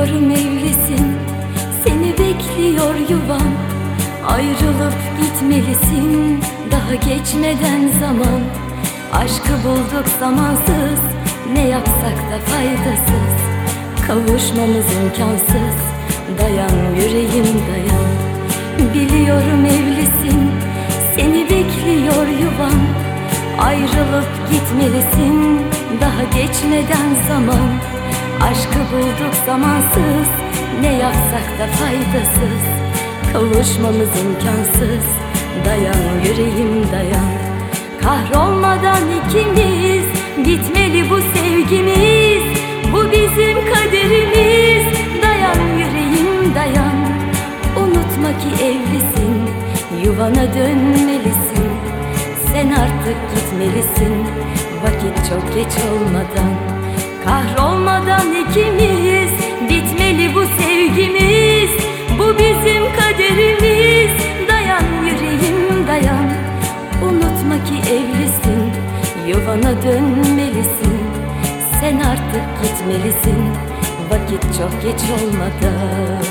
Biliyorum evlisin, seni bekliyor yuvan. Ayrılıp gitmelisin, daha geçmeden zaman. Aşkı bulduk zamansız, ne yapsak da faydasız. Kavuşmamız imkansız, dayan yüreğim dayan. Biliyorum evlisin, seni bekliyor yuvan. Ayrılıp gitmelisin, daha geçmeden zaman. Aşkı bulduk zamansız, ne yapsak da faydasız. Kavuşmamız imkansız, dayan yüreğim dayan. Kahrolmadan ikimiz, bitmeli bu sevgimiz. Bu bizim kaderimiz, dayan yüreğim dayan. Unutma ki evlisin, yuvana dönmelisin. Sen artık gitmelisin, vakit çok geç olmadan. Kahrolmadan ikimiz, bitmeli bu sevgimiz. Bu bizim kaderimiz, dayan yüreğim dayan. Unutma ki evlisin, yuvana dönmelisin. Sen artık gitmelisin, vakit çok geç olmadan.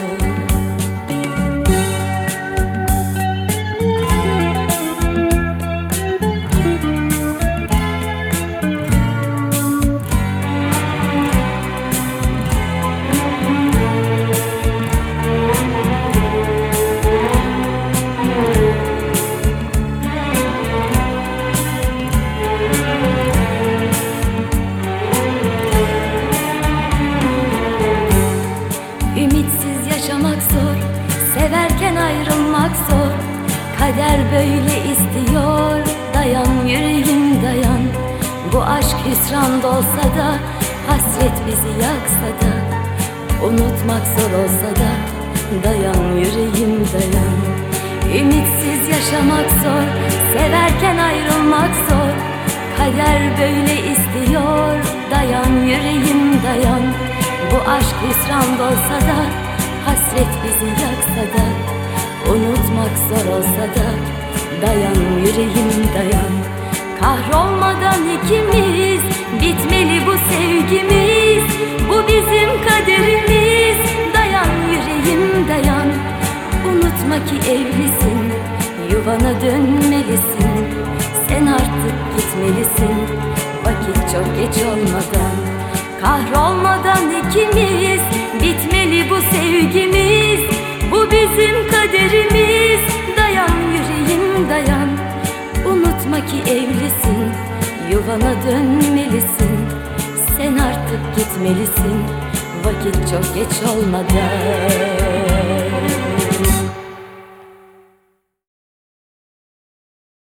Ümitsiz yaşamak zor, severken ayrılmak zor. Kader böyle istiyor, dayan yüreğim dayan. Bu aşk hüsran olsa da, hasret bizi yaksa da. Unutmak zor olsa da, dayan yüreğim dayan. Ümitsiz yaşamak zor, severken ayrılmak zor. Kader böyle istiyor, dayan yüreğim dayan. Bu aşk hüsran olsa da, hasret bizi yaksa da. Unutmak zor olsa da, dayan yüreğim dayan. Kahrolmadan ikimiz, bitmeli bu sevgimiz. Bu bizim kaderimiz, dayan yüreğim dayan. Unutma ki evlisin, yuvana dönmelisin. Sen artık gitmelisin, vakit çok geç olmadan. Kahrolmadan ikimiz, bitmeli bu sevgimiz. Bu bizim kaderimiz, dayan yüreğim dayan. Unutma ki evlisin, yuvana dönmelisin. Sen artık gitmelisin, vakit çok geç olmadan.